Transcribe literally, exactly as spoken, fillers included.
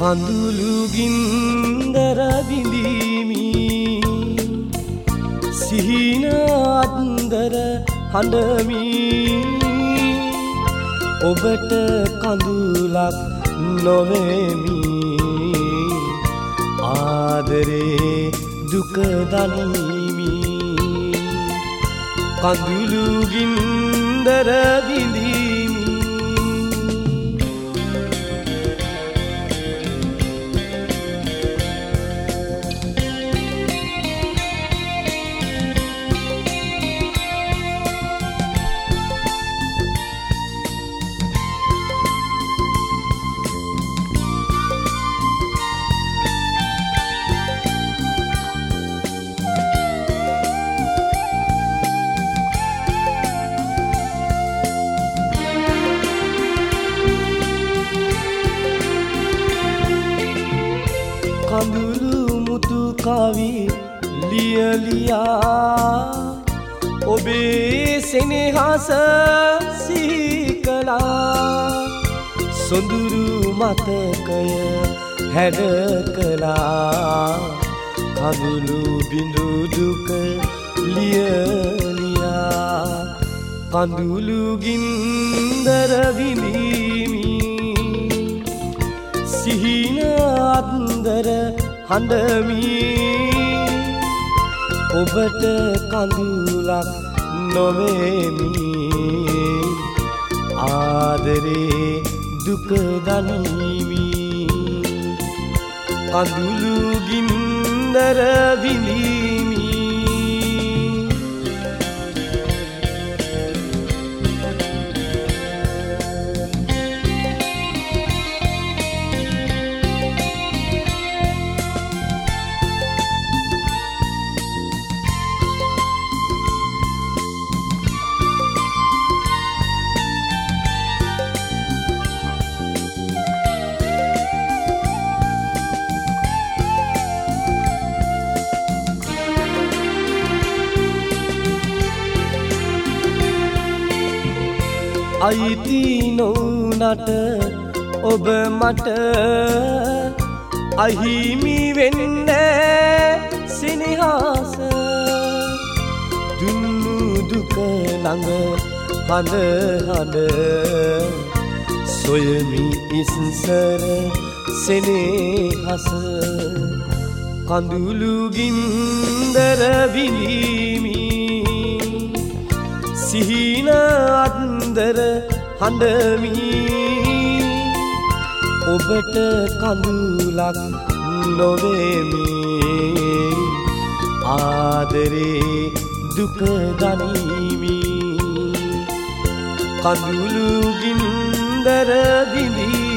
කඳුළු ගින්දර බිඳීමි සිහින අන්දර හඬමි ඔබට කඳුලක් නොවේමි ආදරේ දුක දනිමි කඳුළු ගින්දර බිඳීමි කඳුළු මුතු කවි ලියලියා ඔබේ සෙනෙහස සිහි කළා සොඳුරු මතකය හැඩ කළා කඳුළු බිඳු දුක ලියලියා කඳුළු ගින්දර විඳීමි සිහින අන්දර හඬමි ඔබට කඳුලක් නොවේමි ආදරේ දුක දනිමි කඳුළු ගින්දර විඳීමි අයිති නොවුනට ඔබ මට අහිමි වෙන්නේ සිනහස දුන්නු දුක ළඟ හඳ හඳ සොයමි ඉස්සර සෙනෙහස කඳුළු ගින්දර විඳීමි සිහින අන්දර හඬමි ඔබට කඳුලක් නොවේමි ආදරේ දුක දනිමි කඳුළු ගින්දර විඳීමි